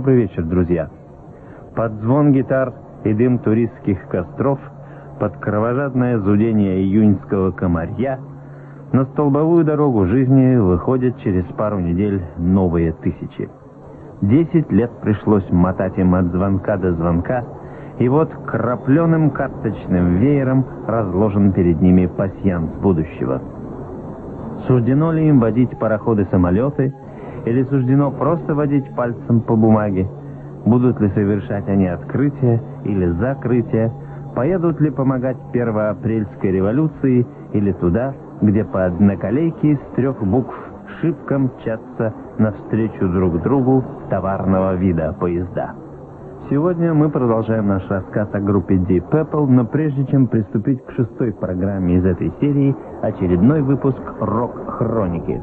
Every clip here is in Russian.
Добрый вечер, друзья. Под звон гитар и дым туристских костров, под кровожадное зудение июньского комарья на столбовую дорогу жизни выходят через пару недель новые тысячи. 10 лет пришлось мотать им от звонка до звонка, и вот крапленым карточным веером разложен перед ними пасьянс будущего. Суждено ли им водить пароходы-самолеты, или суждено просто водить пальцем по бумаге? Будут ли совершать они открытия или закрытия? Поедут ли помогать первоапрельской революции или туда, где по одноколейке из 3 букв шибко мчатся навстречу друг другу товарного вида поезда? Сегодня мы продолжаем наш рассказ о группе Deep Purple, но прежде чем приступить к 6-й программе из этой серии, очередной выпуск «Рок-хроники».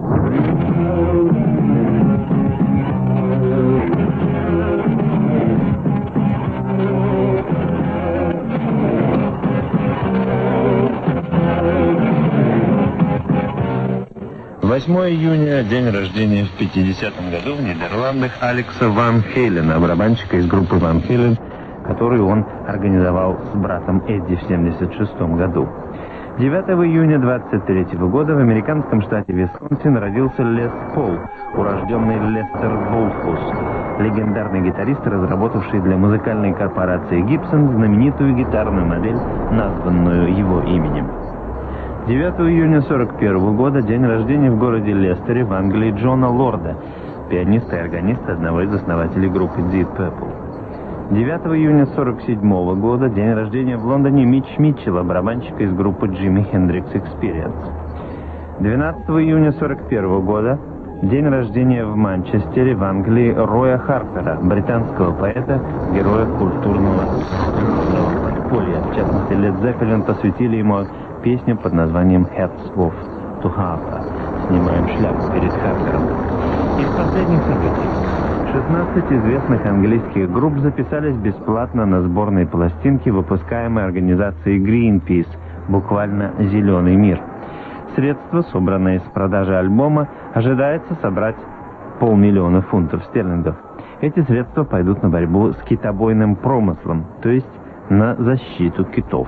8 июня, день рождения в 50-м году в Нидерландах Алекса Ван Хейлена, барабанщика из группы Ван Хейлен, которую он организовал с братом Эдди в 76-м году. 9 июня 23 года в американском штате Висконсин родился Лес Пол, урожденный Лестер Болфус, легендарный гитарист, разработавший для музыкальной корпорации Gibson знаменитую гитарную модель, названную его именем. 9 июня 41 года, день рождения в городе Лестере в Англии Джона Лорда, пианиста и органиста, одного из основателей группы Deep Purple. 9 июня 47 года, день рождения в Лондоне Митч Митчелла, барабанщика из группы Jimi Hendrix Experience. 12 июня 41 года, день рождения в Манчестере в Англии Роя Харпера, британского поэта, героя культурного подполья. В частности, Led Zeppelin посвятили ему песню под названием «Hats Off to Harper». Снимаем шляпу перед Харпером. Из последних событий. 16 известных английских групп записались бесплатно на сборной пластинке, выпускаемой организацией Greenpeace, буквально «Зеленый мир». Средства, собранные с продажи альбома, ожидается собрать 500 000 фунтов стерлингов. Эти средства пойдут на борьбу с китобойным промыслом, то есть на защиту китов.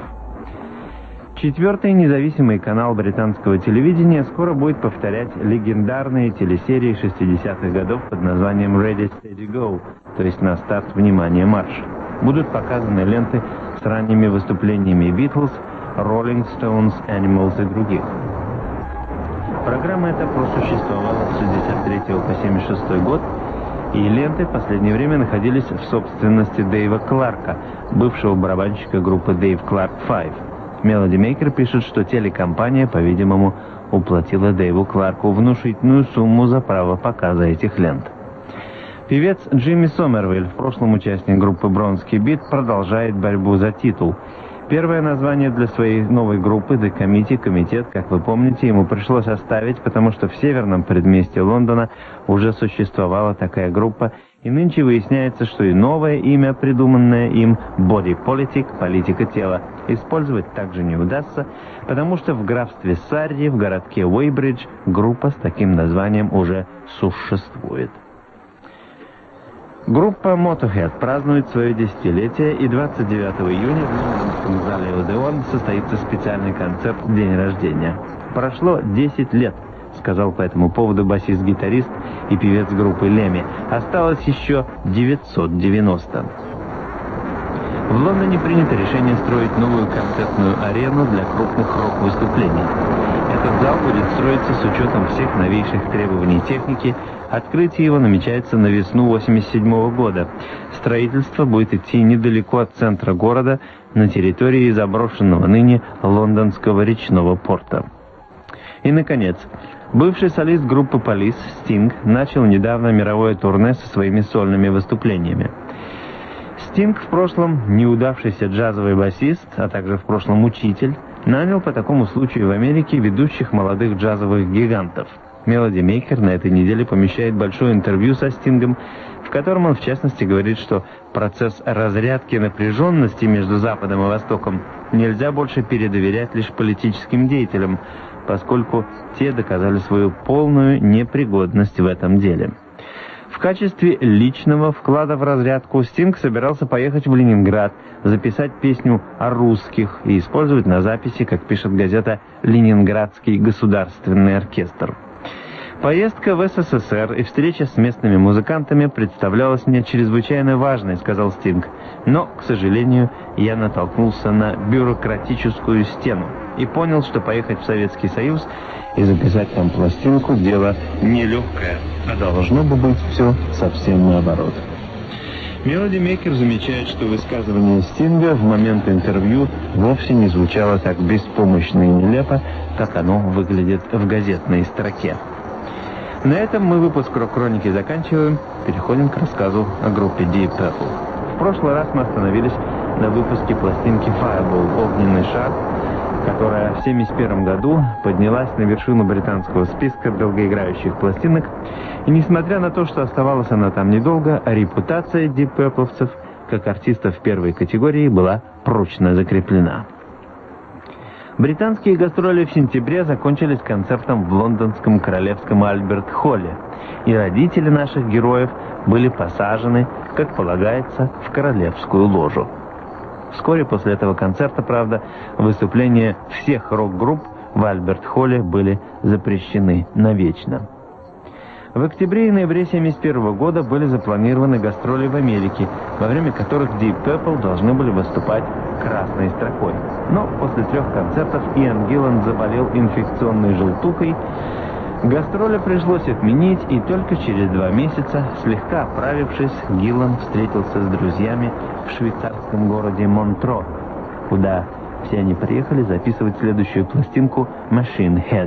4-й независимый канал британского телевидения скоро будет повторять легендарные телесерии 60-х годов под названием «Ready, Steady, Go», то есть «На старт, внимание, марш». Будут показаны ленты с ранними выступлениями Beatles, Rolling Stones, Animals и других. Программа эта просуществовала с 63 по 76 год, и ленты в последнее время находились в собственности Дэйва Кларка, бывшего барабанщика группы Dave Clark 5. Melody Maker пишет, что телекомпания, по-видимому, уплатила Дэйву Кларку внушительную сумму за право показа этих лент. Певец Джимми Сомервилл, в прошлом участник группы Бронский Бит, продолжает борьбу за титул. Первое название для своей новой группы «The Committee», комитет, как вы помните, ему пришлось оставить, потому что в северном предместье Лондона уже существовала такая группа, и нынче выясняется, что и новое имя, придуманное им, Body Politic, политика тела, использовать также не удастся, потому что в графстве Сарри, в городке Уэйбридж, группа с таким названием уже существует. Группа Motorhead празднует свое десятилетие, и 29 июня в лондонском зале Одеон состоится специальный концерт «День рождения». Прошло 10 лет, сказал по этому поводу басист-гитарист и певец группы Леми. Осталось еще 990. В Лондоне принято решение строить новую концертную арену для крупных рок-выступлений. Этот зал будет строиться с учетом всех новейших требований техники. Открытие его намечается на весну 1987 года. Строительство будет идти недалеко от центра города, на территории заброшенного ныне лондонского речного порта. И, наконец, бывший солист группы Police Стинг начал недавно мировое турне со своими сольными выступлениями. Стинг, в прошлом неудавшийся джазовый басист, а также в прошлом учитель, нанял по такому случаю в Америке ведущих молодых джазовых гигантов. Melody Maker на этой неделе помещает большое интервью со Стингом, в котором он в частности говорит, что процесс разрядки напряженности между Западом и Востоком нельзя больше передоверять лишь политическим деятелям, поскольку те доказали свою полную непригодность в этом деле. В качестве личного вклада в разрядку Стинг собирался поехать в Ленинград, записать песню о русских и использовать на записи, как пишет газета, «Ленинградский государственный оркестр». Поездка в СССР и встреча с местными музыкантами представлялась мне чрезвычайно важной, сказал Стинг. Но, к сожалению, я натолкнулся на бюрократическую стену и понял, что поехать в Советский Союз и записать там пластинку — дело нелегкое, а должно бы быть все совсем наоборот. Мелоди Мейкер замечает, что высказывание Стинга в момент интервью вовсе не звучало так беспомощно и нелепо, как оно выглядит в газетной строке. На этом мы выпуск «Рок-хроники» заканчиваем, переходим к рассказу о группе Deep Purple. В прошлый раз мы остановились на выпуске пластинки Fireball «Огненный шар», которая в 1971 году поднялась на вершину британского списка долгоиграющих пластинок, и несмотря на то, что оставалась она там недолго, репутация Deep Purple'цев как артистов первой категории была прочно закреплена. Британские гастроли в сентябре закончились концертом в лондонском королевском Альберт-холле, и родители наших героев были посажены, как полагается, в королевскую ложу. Вскоре после этого концерта, правда, выступления всех рок-групп в Альберт-холле были запрещены навечно. В октябре и ноябре 1971 года были запланированы гастроли в Америке, во время которых Deep Purple должны были выступать красной строкой. Но после 3 концертов Иан Гиллан заболел инфекционной желтухой, гастроли пришлось отменить, и только через 2 месяца, слегка оправившись, Гиллан встретился с друзьями в швейцарском городе Монтро, куда все они приехали записывать следующую пластинку «Machine Head».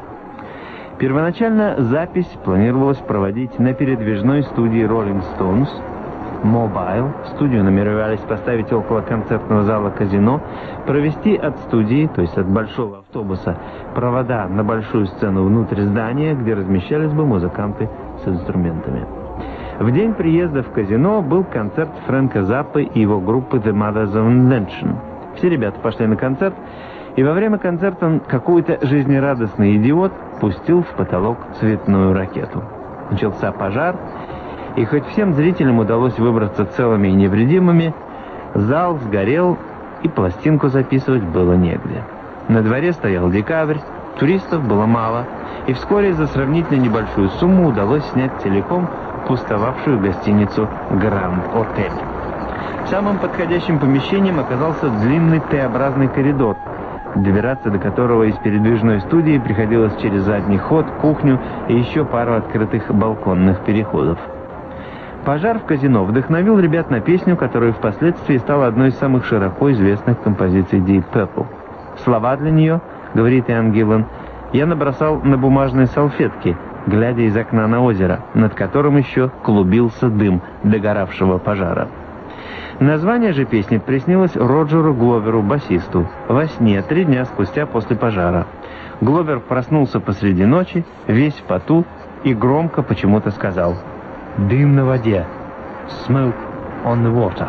Первоначально запись планировалась проводить на передвижной студии Rolling Stones Mobile. Студию намеревались поставить около концертного зала казино, провести от студии, то есть от большого автобуса, провода на большую сцену внутрь здания, где размещались бы музыканты с инструментами. В день приезда в казино был концерт Фрэнка Заппы и его группы The Mothers of Invention. Все ребята пошли на концерт, и во время концерта какой-то жизнерадостный идиот пустил в потолок цветную ракету. Начался пожар, и хоть всем зрителям удалось выбраться целыми и невредимыми, зал сгорел, и пластинку записывать было негде. На дворе стоял декабрь, туристов было мало, и вскоре за сравнительно небольшую сумму удалось снять целиком пустовавшую гостиницу «Гранд Отель». Самым подходящим помещением оказался длинный Т-образный коридор, добираться до которого из передвижной студии приходилось через задний ход, кухню и еще пару открытых балконных переходов. Пожар в казино вдохновил ребят на песню, которая впоследствии стала одной из самых широко известных композиций Deep Purple. Слова для нее, говорит Иан Гиллан, я набросал на бумажные салфетки, глядя из окна на озеро, над которым еще клубился дым догоравшего пожара. Название же песни приснилось Роджеру Гловеру, басисту, во сне 3 дня спустя после пожара. Гловер проснулся посреди ночи, весь в поту, и громко почему-то сказал: «Дым на воде! Smoke on the water!»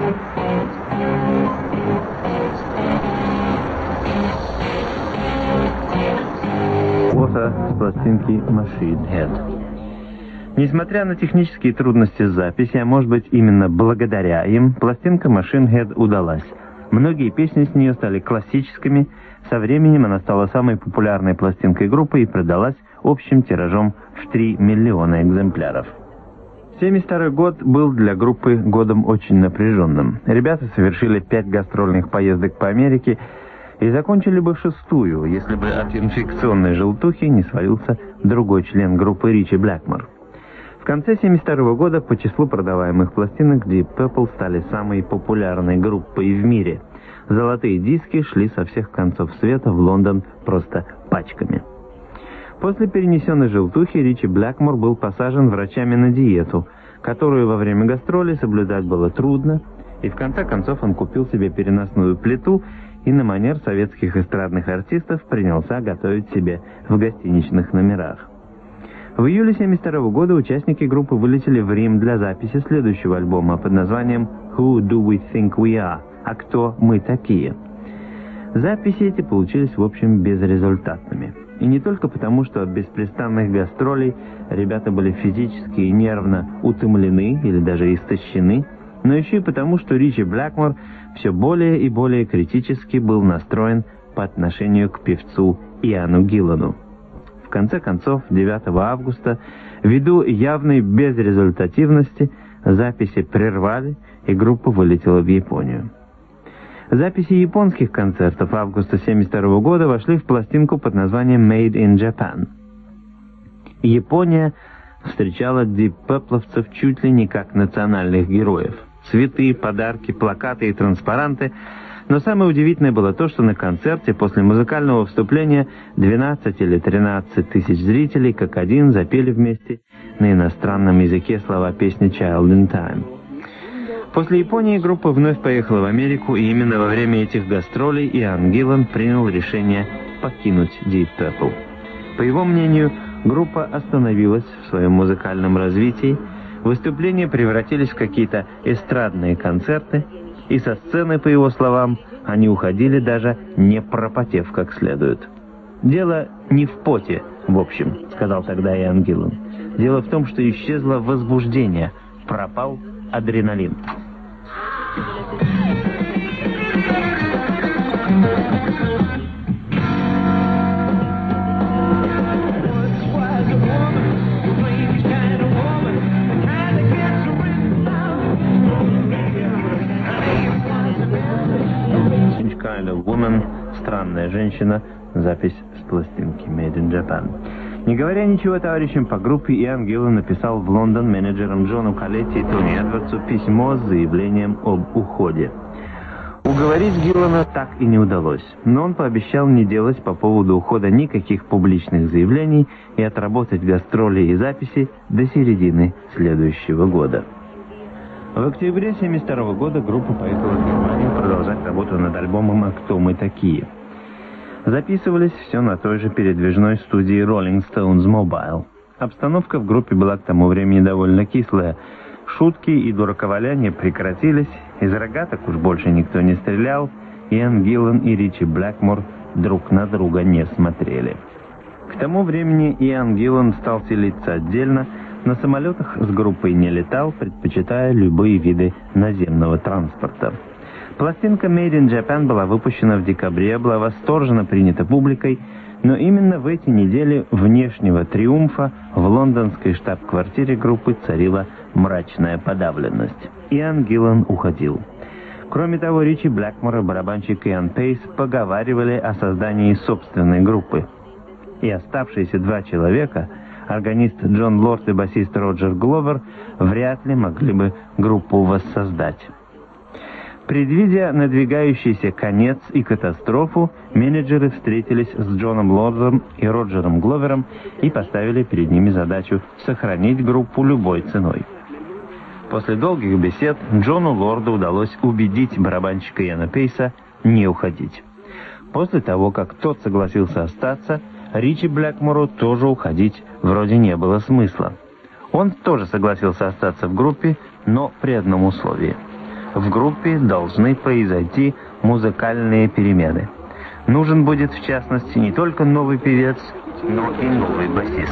Фото с пластинки Machine Head. Несмотря на технические трудности записи, а может быть именно благодаря им, пластинка Machine Head удалась. Многие песни с нее стали классическими, со временем она стала самой популярной пластинкой группы и продалась общим тиражом в 3 миллиона экземпляров. 1972 год был для группы годом очень напряженным. Ребята совершили 5 гастрольных поездок по Америке и закончили бы 6-ю, если бы от инфекционной желтухи не свалился другой член группы Ричи Блэкмор. В конце 1972 года по числу продаваемых пластинок Deep Purple стали самой популярной группой в мире. Золотые диски шли со всех концов света в Лондон просто пачками. После перенесенной желтухи Ричи Блэкмор был посажен врачами на диету, которую во время гастролей соблюдать было трудно, и в конце концов он купил себе переносную плиту и на манер советских эстрадных артистов принялся готовить себе в гостиничных номерах. В июле 1972 года участники группы вылетели в Рим для записи следующего альбома под названием «Who Do We Think We Are?» «А кто мы такие?». Записи эти получились, в общем, безрезультатными. И не только потому, что от беспрестанных гастролей ребята были физически и нервно утомлены или даже истощены, но еще и потому, что Ричи Блэкмор все более и более критически был настроен по отношению к певцу Иану Гиллану. В конце концов, 9 августа, ввиду явной безрезультативности, записи прервали, и группа вылетела в Японию. Записи японских концертов августа 1972 года вошли в пластинку под названием «Made in Japan». Япония встречала Deep Purple'овцев чуть ли не как национальных героев. Цветы, подарки, плакаты и транспаранты. Но самое удивительное было то, что на концерте после музыкального вступления 12 или 13 тысяч зрителей как один запели вместе на иностранном языке слова песни «Child in Time». После Японии группа вновь поехала в Америку, и именно во время этих гастролей Иан Гиллан принял решение покинуть Deep Purple. По его мнению, группа остановилась в своем музыкальном развитии, выступления превратились в какие-то эстрадные концерты, и со сцены, по его словам, они уходили даже не пропотев как следует. «Дело не в поте, в общем», — сказал тогда Иан Гиллан. «Дело в том, что исчезло возбуждение, пропал адреналин». Kind of Woman, странная женщина, запись с пластинки Made in Japan. Не говоря ничего товарищам по группе, Иан Гиллан написал в Лондон менеджерам Джону Калетти и Тони Эдвардсу письмо с заявлением об уходе. Уговорить Гиллана так и не удалось, но он пообещал не делать по поводу ухода никаких публичных заявлений и отработать гастроли и записи до середины следующего года. В октябре 1972 года группа поехала в Германию продолжать работу над альбомом «А кто мы такие?». Записывались все на той же передвижной студии Rolling Stones Mobile. Обстановка в группе была к тому времени довольно кислая. Шутки и дураковаляния прекратились, из рогаток уж больше никто не стрелял, Иан Гиллан и Ричи Блэкмор друг на друга не смотрели. К тому времени Иан Гиллан стал селиться отдельно, на самолетах с группой не летал, предпочитая любые виды наземного транспорта. Пластинка «Made in Japan» была выпущена в декабре, была восторженно принята публикой, но именно в эти недели внешнего триумфа в лондонской штаб-квартире группы царила мрачная подавленность. Иан Гиллан уходил. Кроме того, Ричи Блэкмор и барабанщик Иан Пейс поговаривали о создании собственной группы. И оставшиеся два человека, органист Джон Лорд и басист Роджер Гловер, вряд ли могли бы группу воссоздать. Предвидя надвигающийся конец и катастрофу, менеджеры встретились с Джоном Лордом и Роджером Гловером и поставили перед ними задачу сохранить группу любой ценой. После долгих бесед Джону Лорду удалось убедить барабанщика Иана Пейса не уходить. После того, как тот согласился остаться, Ричи Блэкмору тоже уходить вроде не было смысла. Он тоже согласился остаться в группе, но при одном условии. В группе должны произойти музыкальные перемены. Нужен будет, в частности, не только новый певец, но и новый басист.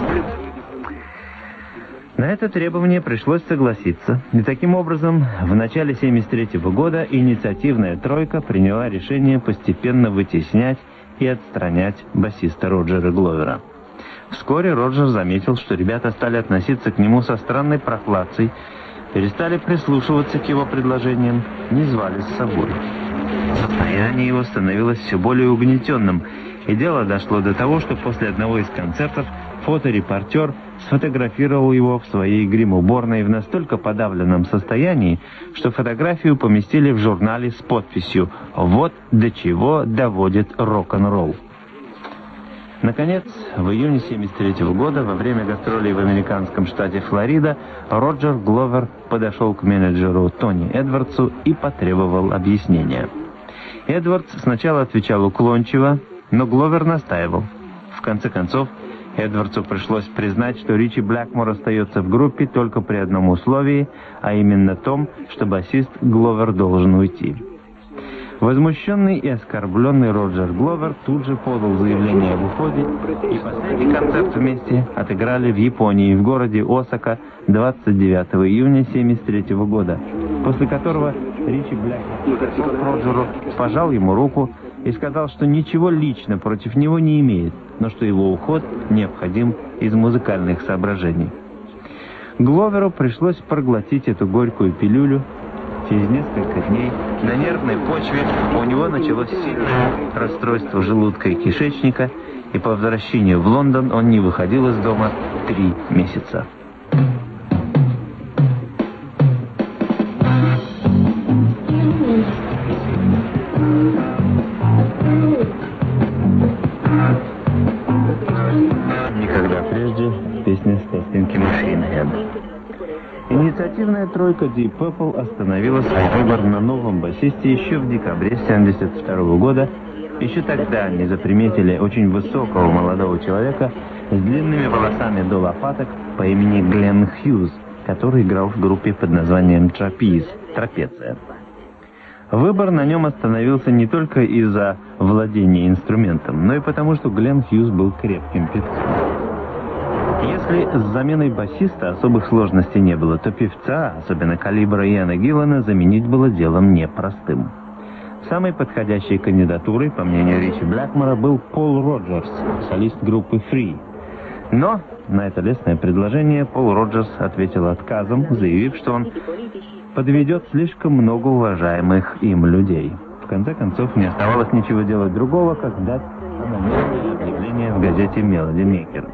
На это требование пришлось согласиться, и таким образом в начале 1973 года инициативная тройка приняла решение постепенно вытеснять и отстранять басиста Роджера Гловера. Вскоре Роджер заметил, что ребята стали относиться к нему со странной прохладцей, перестали прислушиваться к его предложениям, не звали с собой. Состояние его становилось все более угнетенным, и дело дошло до того, что после одного из концертов фоторепортер сфотографировал его в своей грим-уборной в настолько подавленном состоянии, что фотографию поместили в журнале с подписью «Вот до чего доводит рок-н-ролл». Наконец, в июне 1973 года, во время гастролей в американском штате Флорида, Роджер Гловер подошел к менеджеру Тони Эдвардсу и потребовал объяснения. Эдвардс сначала отвечал уклончиво, но Гловер настаивал. В конце концов, Эдвардсу пришлось признать, что Ричи Блэкмор остается в группе только при одном условии, а именно том, что басист Гловер должен уйти. В Возмущенный и оскорбленный Роджер Гловер тут же подал заявление об уходе, и последний концерт вместе отыграли в Японии, в городе Осака 29 июня 1973 года, после которого Ричи Блэкмор подошел к Роджеру, пожал ему руку и сказал, что ничего лично против него не имеет, но что его уход необходим из музыкальных соображений. Гловеру пришлось проглотить эту горькую пилюлю. Через несколько дней на нервной почве у него началось сильное расстройство желудка и кишечника, и по возвращению в Лондон он не выходил из дома 3 месяца. Никогда прежде песня с пластинки Machine Head. Инициативная тройка Deep Purple остановила свой выбор на новом басисте еще в декабре 1972 года. Еще тогда они заприметили очень высокого молодого человека с длинными волосами до лопаток по имени Глен Хьюз, который играл в группе под названием «Трапеция». Выбор на нем остановился не только из-за владения инструментом, но и потому, что Глен Хьюз был крепким певцом. Если с заменой басиста особых сложностей не было, то певца, особенно калибра Иэна Гиллана, заменить было делом непростым. Самой подходящей кандидатурой, по мнению Ричи Блэкмора, был Пол Роджерс, солист группы Free. Но на это лестное предложение Пол Роджерс ответил отказом, заявив, что он подведет слишком много уважаемых им людей. В конце концов, не оставалось ничего делать другого, как дать анонимное объявление в газете «Мелоди Мейкер».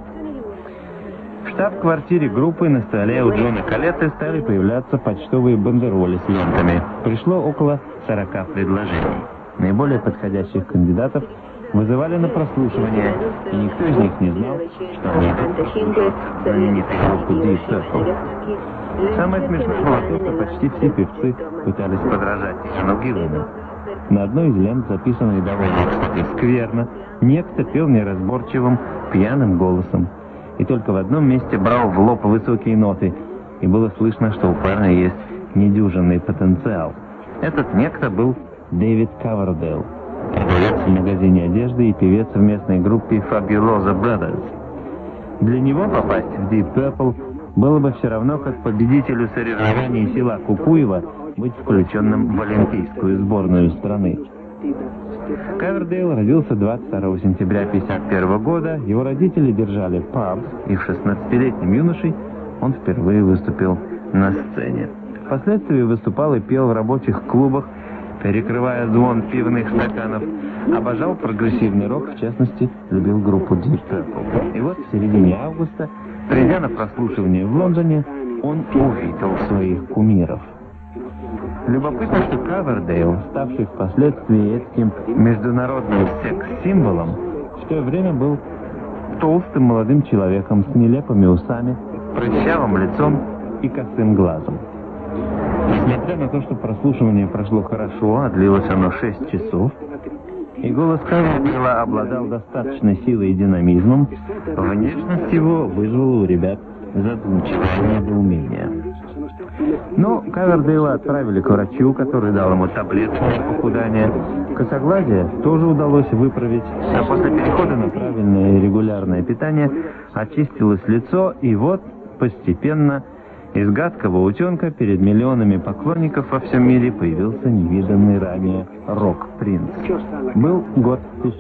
В штаб-квартире группы на столе у Джона Колетты стали появляться почтовые бандероли с лентами. Пришло около 40 предложений. Наиболее подходящих кандидатов вызывали на прослушивание, и никто из них не знал, что они прослушивают знаменитую группу Deep Purple. Самое смешное было то, что почти все певцы пытались подражать Джону Гиллану. На одной из лент, записанной довольно, кстати, скверно, некто пел неразборчивым, пьяным голосом. И только в одном месте брал в лоб высокие ноты, и было слышно, что у парня есть недюжинный потенциал. Этот некто был Дэвид Ковердейл, продавец в магазине одежды и певец в местной группе Fabuloso Brothers. Для него попасть в Deep Purple было бы все равно, как победителю соревнований села Кукуева быть включенным в олимпийскую сборную страны. Ковердейл родился 22 сентября 1951 года, его родители держали паб, и в 16-летним юношей он впервые выступил на сцене. Впоследствии выступал и пел в рабочих клубах, перекрывая звон пивных стаканов, обожал прогрессивный рок, в частности, любил группу Deep Purple. И вот в середине августа, придя на прослушивание в Лондоне, он увидел своих кумиров. Любопытно, что Ковердейл, ставший впоследствии этим международным секс-символом, в то время был толстым молодым человеком с нелепыми усами, прыщавым лицом и косым глазом. Несмотря на то, что прослушивание прошло хорошо, а длилось оно 6 часов, и голос Ковердейла обладал достаточной силой и динамизмом, внешность его вызвала у ребят задумчивое недоумение. Но Ковердейла отправили к врачу, который дал ему таблетки для похудания. Косоглазие тоже удалось выправить, а после перехода на правильное и регулярное питание очистилось лицо, и вот постепенно из гадкого утенка перед миллионами поклонников во всем мире появился невиданный ранее рок-принц. Был год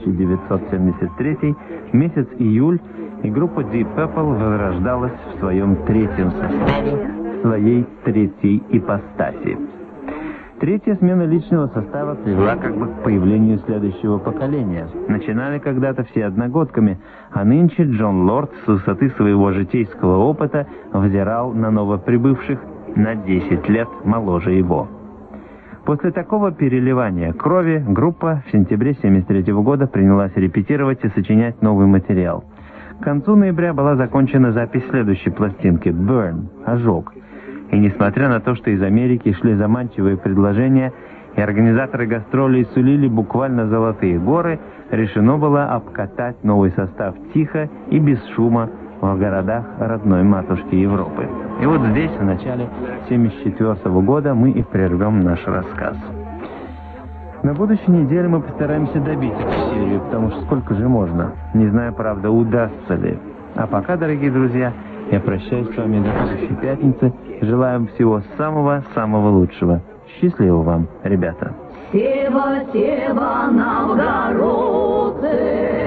1973, месяц июль, и группа Deep Purple возрождалась в своем третьем составе, своей третьей ипостаси. Третья смена личного состава привела как бы к появлению следующего поколения. Начинали когда-то все одногодками, а нынче Джон Лорд с высоты своего житейского опыта взирал на новоприбывших на 10 лет моложе его. После такого переливания крови группа в сентябре 1973 года принялась репетировать и сочинять новый материал. К концу ноября была закончена запись следующей пластинки «Burn» — «Ожог». И несмотря на то, что из Америки шли заманчивые предложения, и организаторы гастролей сулили буквально золотые горы, решено было обкатать новый состав тихо и без шума в городах родной матушки Европы. И вот здесь, в начале 1974 года, мы и прервем наш рассказ. На будущей неделе мы постараемся добить эту серию, потому что сколько же можно. Не знаю, правда, удастся ли. А пока, дорогие друзья, я прощаюсь с вами до следующей пятницы. Желаю всего самого-самого лучшего. Счастливо вам, ребята. Сева, Сева, Новгородцы.